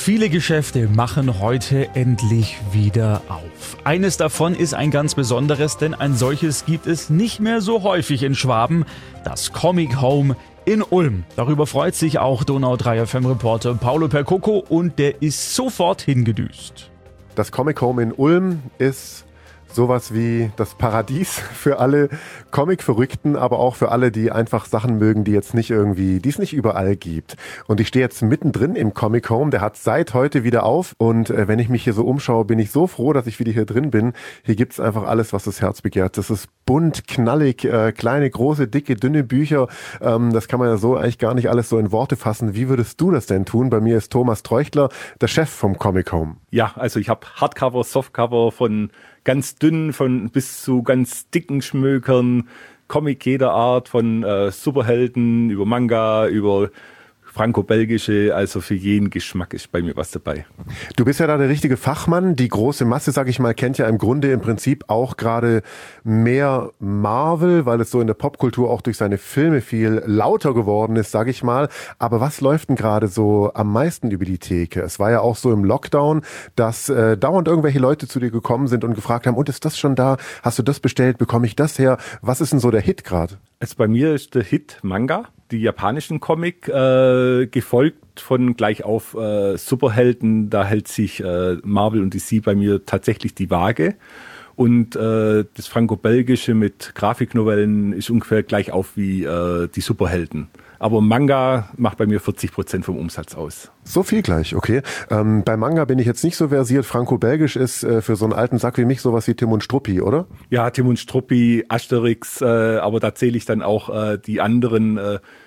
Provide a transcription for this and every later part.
Viele Geschäfte machen heute endlich wieder auf. Eines davon ist ein ganz besonderes, denn ein solches gibt es nicht mehr so häufig in Schwaben, das Comic Home in Ulm. Darüber freut sich auch Donau 3 FM-Reporter Paolo Percoco und der ist sofort hingedüst. Das Comic Home in Ulm ist sowas wie das Paradies für alle Comic-Verrückten, aber auch für alle, die einfach Sachen mögen, die es nicht überall gibt. Und ich stehe jetzt mittendrin im Comic Home, der hat seit heute wieder auf und wenn ich mich hier so umschaue, bin ich so froh, dass ich wieder hier drin bin. Hier gibt's einfach alles, was das Herz begehrt. Das ist bunt, knallig, kleine, große, dicke, dünne Bücher. Das kann man ja so eigentlich gar nicht alles so in Worte fassen. Wie würdest du das denn tun? Bei mir ist Thomas Treuchtler, der Chef vom Comic Home. Ja, also ich habe Hardcover, Softcover von ganz dünnen von bis zu ganz dicken Schmökern, Comic jeder Art, von Superhelden über Manga, über franco-belgische, also für jeden Geschmack ist bei mir was dabei. Du bist ja da der richtige Fachmann. Die große Masse, sag ich mal, kennt ja im Prinzip auch gerade mehr Marvel, weil es so in der Popkultur auch durch seine Filme viel lauter geworden ist, sag ich mal. Aber was läuft denn gerade so am meisten über die Theke? Es war ja auch so im Lockdown, dass dauernd irgendwelche Leute zu dir gekommen sind und gefragt haben, und ist das schon da? Hast du das bestellt? Bekomme ich das her? Was ist denn so der Hit gerade? Also bei mir ist der Hit Manga, die japanischen Comic, gefolgt von gleich auf Superhelden. Da hält sich Marvel und DC bei mir tatsächlich die Waage. Und das franco-belgische mit Grafiknovellen ist ungefähr gleich auf wie die Superhelden. Aber Manga macht bei mir 40% vom Umsatz aus. So viel gleich, okay. Bei Manga bin ich jetzt nicht so versiert. Franco-belgisch ist für so einen alten Sack wie mich sowas wie Tim und Struppi, oder? Ja, Tim und Struppi, Asterix, aber da zähle ich dann auch die anderen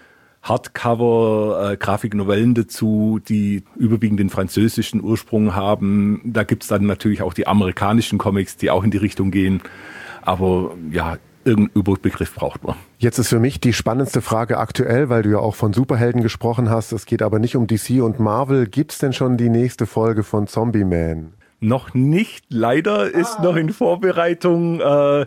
Hardcover-Grafiknovellen dazu, die überwiegend den französischen Ursprung haben. Da gibt's dann natürlich auch die amerikanischen Comics, die auch in die Richtung gehen. Aber ja, irgendeinen Überbegriff braucht man. Jetzt ist für mich die spannendste Frage aktuell, weil du ja auch von Superhelden gesprochen hast. Es geht aber nicht um DC und Marvel. Gibt's denn schon die nächste Folge von Zombie Man? Noch nicht, leider ist noch in Vorbereitung.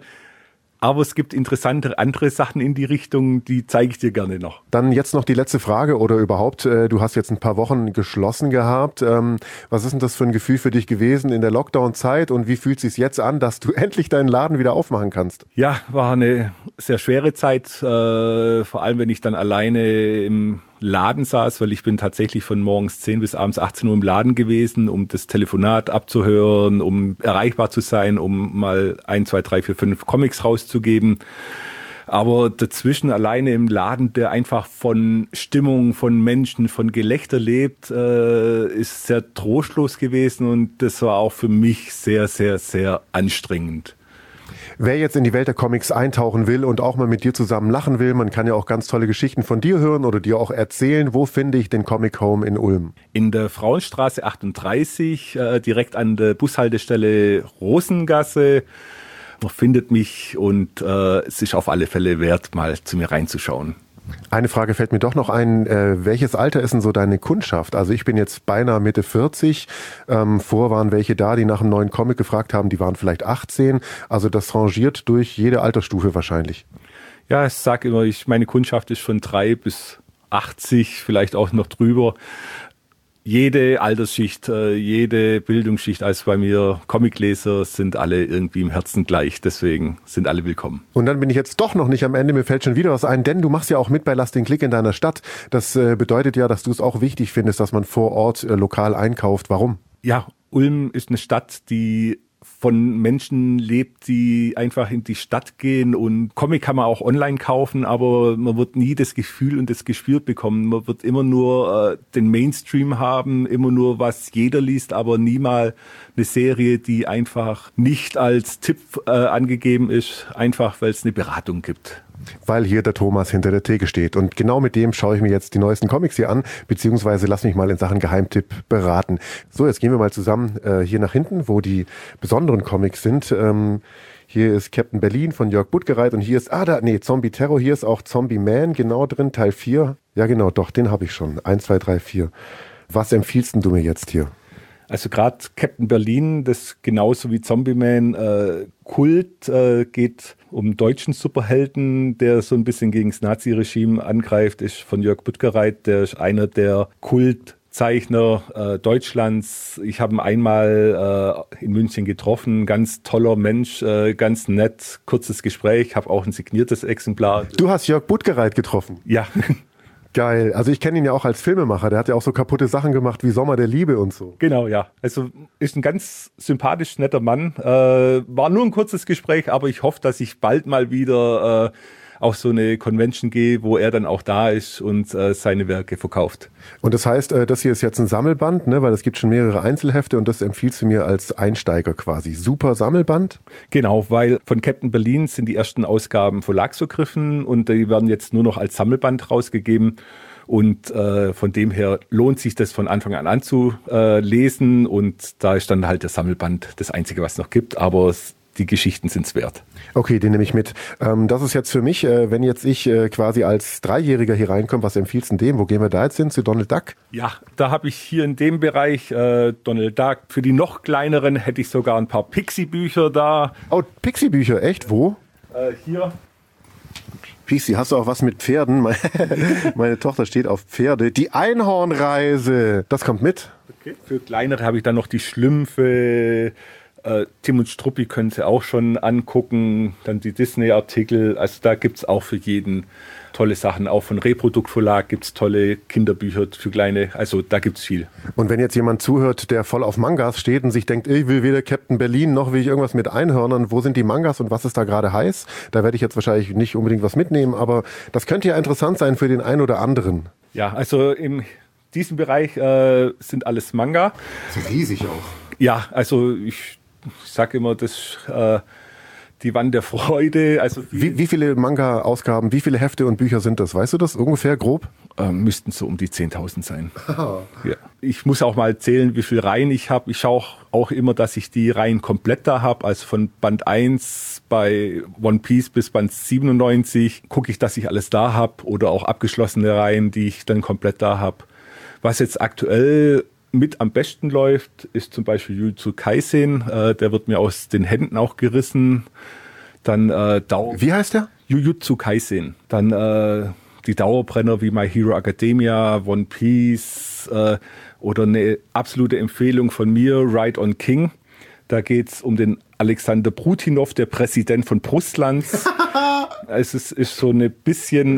Aber es gibt interessante andere Sachen in die Richtung, die zeige ich dir gerne noch. Dann jetzt noch die letzte Frage oder überhaupt, du hast jetzt ein paar Wochen geschlossen gehabt. Was ist denn das für ein Gefühl für dich gewesen in der Lockdown-Zeit und wie fühlt es sich jetzt an, dass du endlich deinen Laden wieder aufmachen kannst? Ja, war eine sehr schwere Zeit, vor allem wenn ich dann alleine im Laden saß, weil ich bin tatsächlich von morgens 10 bis abends 18 Uhr im Laden gewesen, um das Telefonat abzuhören, um erreichbar zu sein, um mal 1, 2, 3, 4, 5 Comics rauszugeben. Aber dazwischen alleine im Laden, der einfach von Stimmung, von Menschen, von Gelächter lebt, ist sehr trostlos gewesen und das war auch für mich sehr, sehr, sehr anstrengend. Wer jetzt in die Welt der Comics eintauchen will und auch mal mit dir zusammen lachen will, man kann ja auch ganz tolle Geschichten von dir hören oder dir auch erzählen. Wo finde ich den Comic Home in Ulm? In der Frauenstraße 38, direkt an der Bushaltestelle Rosengasse. Man findet mich und es ist auf alle Fälle wert, mal zu mir reinzuschauen. Eine Frage fällt mir doch noch ein. Welches Alter ist denn so deine Kundschaft? Also ich bin jetzt beinahe Mitte 40. Vor waren welche da, die nach einem neuen Comic gefragt haben. Die waren vielleicht 18. Also das rangiert durch jede Altersstufe wahrscheinlich. Ja, ich sage immer, meine Kundschaft ist von 3 bis 80, vielleicht auch noch drüber. Jede Altersschicht, jede Bildungsschicht, also bei mir Comicleser sind alle irgendwie im Herzen gleich, deswegen sind alle willkommen. Und dann bin ich jetzt doch noch nicht am Ende, mir fällt schon wieder was ein, denn du machst ja auch mit bei Lass den Klick in deiner Stadt. Das bedeutet ja, dass du es auch wichtig findest, dass man vor Ort lokal einkauft. Warum? Ja, Ulm ist eine Stadt, die von Menschen lebt, die einfach in die Stadt gehen und Comic kann man auch online kaufen, aber man wird nie das Gefühl und das Gespür bekommen. Man wird immer nur den Mainstream haben, immer nur was jeder liest, aber nie mal eine Serie, die einfach nicht als Tipp angegeben ist, einfach weil es eine Beratung gibt. Weil hier der Thomas hinter der Theke steht. Und genau mit dem schaue ich mir jetzt die neuesten Comics hier an, beziehungsweise lass mich mal in Sachen Geheimtipp beraten. So, jetzt gehen wir mal zusammen hier nach hinten, wo die besonderen Comics sind. Hier ist Captain Berlin von Jörg Buttgereit und hier ist, Zombie Terror, hier ist auch Zombie Man genau drin, Teil 4. Ja genau, doch, den habe ich schon. 1, 2, 3, 4. Was empfiehlst denn du mir jetzt hier? Also gerade Captain Berlin, das genauso wie Zombie Man, Kult, geht um deutschen Superhelden, der so ein bisschen gegen das Nazi-Regime angreift, ist von Jörg Buttgereit, der ist einer der Kult Zeichner Deutschlands. Ich habe ihn einmal in München getroffen, ganz toller Mensch, ganz nett, kurzes Gespräch, habe auch ein signiertes Exemplar. Du hast Jörg Buttgereit getroffen? Ja. Geil. Also ich kenne ihn ja auch als Filmemacher. Der hat ja auch so kaputte Sachen gemacht wie Sommer der Liebe und so. Genau, ja. Also ist ein ganz sympathisch netter Mann. War nur ein kurzes Gespräch, aber ich hoffe, dass ich bald mal wieder auf so eine Convention gehe, wo er dann auch da ist und seine Werke verkauft. Und das heißt, das hier ist jetzt ein Sammelband, ne? Weil es gibt schon mehrere Einzelhefte und das empfiehlst du mir als Einsteiger quasi. Super Sammelband? Genau, weil von Captain Berlin sind die ersten Ausgaben verlagsvergriffen und die werden jetzt nur noch als Sammelband rausgegeben. Und von dem her lohnt sich das von Anfang an zu lesen und da ist dann halt der Sammelband das Einzige, was es noch gibt, aber die Geschichten sind's wert. Okay, den nehme ich mit. Das ist jetzt für mich, wenn jetzt ich quasi als Dreijähriger hier reinkomme, was empfiehlst du dem? Wo gehen wir da jetzt hin? Zu Donald Duck? Ja, da habe ich hier in dem Bereich Donald Duck. Für die noch kleineren hätte ich sogar ein paar Pixie-Bücher da. Oh, Pixie-Bücher, echt? Wo? Hier. Pixie, hast du auch was mit Pferden? Meine Tochter steht auf Pferde. Die Einhornreise, das kommt mit. Okay. Für kleinere habe ich dann noch die Schlümpfe. Tim und Struppi können Sie auch schon angucken, dann die Disney-Artikel, also da gibt's auch für jeden tolle Sachen, auch von Reprodukt Verlag gibt's tolle Kinderbücher für Kleine, also da gibt's viel. Und wenn jetzt jemand zuhört, der voll auf Mangas steht und sich denkt, ich will weder Captain Berlin, noch will ich irgendwas mit Einhörnern, wo sind die Mangas und was ist da gerade heiß? Da werde ich jetzt wahrscheinlich nicht unbedingt was mitnehmen, aber das könnte ja interessant sein für den einen oder anderen. Ja, also in diesem Bereich sind alles Manga. Das ist riesig auch. Ja, also ich sage immer, das die Wand der Freude. Also wie viele Manga-Ausgaben, wie viele Hefte und Bücher sind das? Weißt du das ungefähr grob? Müssten so um die 10.000 sein. Ja. Ich muss auch mal zählen, wie viele Reihen ich habe. Ich schaue auch immer, dass ich die Reihen komplett da habe. Also von Band 1 bei One Piece bis Band 97 gucke ich, dass ich alles da habe. Oder auch abgeschlossene Reihen, die ich dann komplett da habe. Was jetzt aktuell mit am besten läuft, ist zum Beispiel Jujutsu Kaisen. Der wird mir aus den Händen auch gerissen. Dann Wie heißt der? Jujutsu Kaisen. Dann die Dauerbrenner wie My Hero Academia, One Piece oder eine absolute Empfehlung von mir, Ride on King. Da geht's um den Alexander Brutinov, der Präsident von Russlands. Es ist so eine bisschen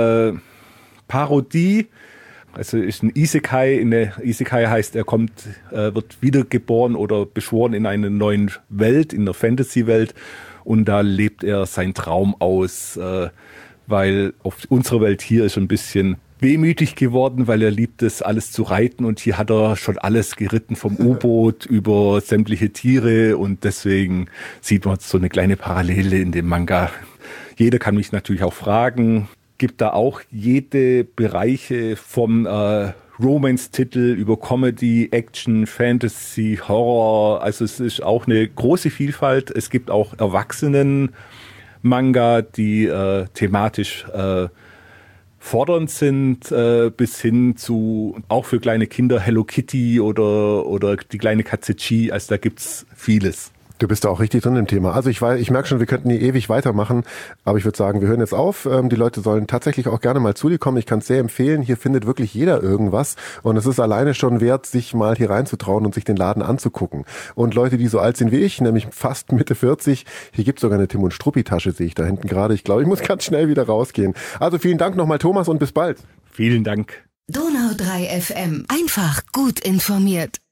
Parodie. Also ist ein Isekai. Isekai heißt, er wird wiedergeboren oder beschworen in einer neuen Welt, in einer Fantasy-Welt. Und da lebt er seinen Traum aus, weil auf unserer Welt hier ist ein bisschen wehmütig geworden, weil er liebt es, alles zu reiten. Und hier hat er schon alles geritten, vom U-Boot über sämtliche Tiere. Und deswegen sieht man so eine kleine Parallele in dem Manga. Jeder kann mich natürlich auch fragen. Gibt da auch jede Bereiche vom Romance-Titel über Comedy, Action, Fantasy, Horror. Also es ist auch eine große Vielfalt. Es gibt auch Erwachsenen-Manga, die thematisch fordernd sind, bis hin zu auch für kleine Kinder Hello Kitty oder die kleine Katze Chi. Also da gibt's vieles. Du bist da auch richtig drin im Thema. Also ich merke schon, wir könnten hier ewig weitermachen, aber ich würde sagen, wir hören jetzt auf. Die Leute sollen tatsächlich auch gerne mal zu dir kommen. Ich kann es sehr empfehlen. Hier findet wirklich jeder irgendwas und es ist alleine schon wert, sich mal hier reinzutrauen und sich den Laden anzugucken. Und Leute, die so alt sind wie ich, nämlich fast Mitte 40, hier gibt es sogar eine Tim- und Struppi-Tasche, sehe ich da hinten gerade. Ich glaube, ich muss ganz schnell wieder rausgehen. Also vielen Dank nochmal, Thomas, und bis bald. Vielen Dank. Donau 3 FM. Einfach gut informiert.